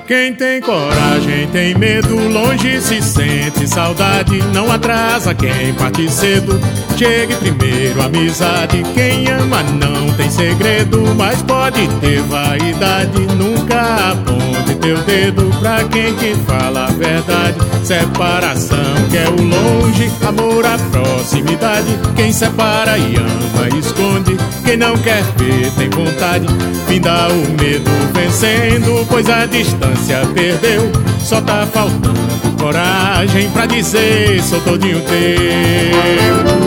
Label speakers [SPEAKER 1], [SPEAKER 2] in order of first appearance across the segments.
[SPEAKER 1] Quem tem coragem tem medo, longe se sente saudade. Não atrasa quem parte cedo, chegue primeiro amizade. Quem ama não tem segredo, mas pode ter vaidade. Nunca aponte teu dedo pra quem te fala a verdade. Separação que é o longe, amor à proximidade. Quem separa e ama esconde, quem não quer ver tem vontade. Finda o medo vencendo, pois a distância perdeu. Só tá faltando coragem pra dizer sou todinho teu.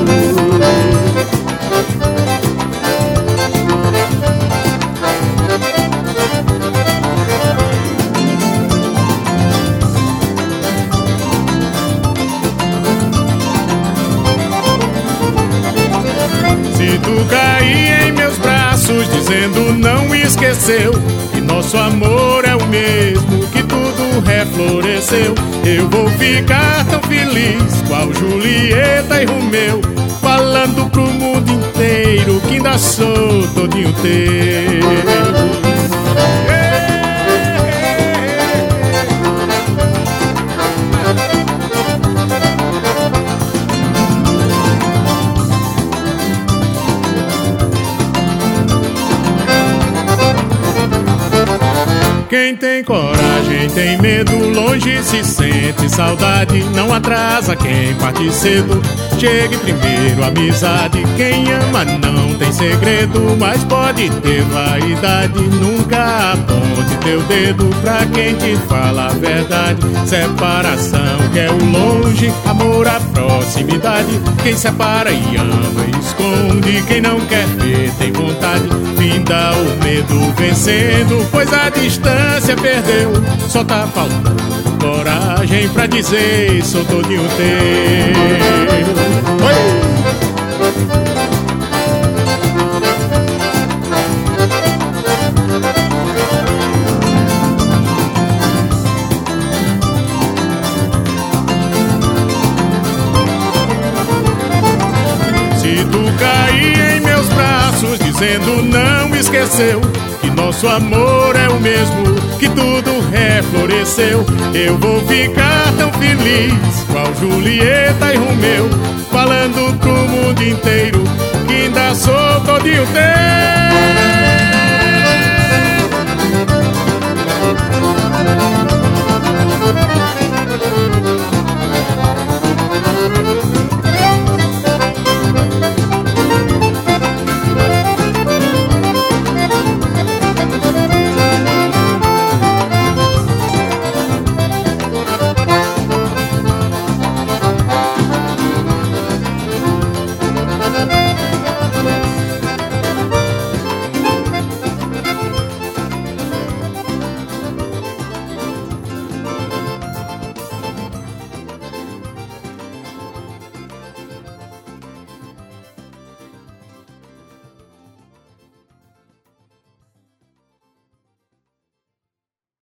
[SPEAKER 1] Se tu cair em meus braços dizendo não esqueceu que nosso amor é o mesmo, que tudo refloresceu, eu vou ficar tão feliz qual Julieta e Romeu, falando pro mundo inteiro que ainda sou todinho teu. Quem tem coragem tem medo, longe se sente saudade. Não atrasa quem parte cedo, chegue primeiro amizade. Quem ama não tem segredo, mas pode ter vaidade. Nunca aponte teu dedo pra quem te fala a verdade. Separação que é o longe, amor à proximidade. Quem separa e ama esconde, quem não quer ver tem vontade. Finda o medo vencendo, pois a distância perdeu. Só tá faltando coragem pra dizer sou todinho teu. Oi! Se tu cair em meus braços dizendo não esqueceu que nosso amor é o mesmo, que tudo refloresceu, eu vou ficar tão feliz qual Julieta e Romeu, falando pro mundo inteiro que ainda sou todinho teu.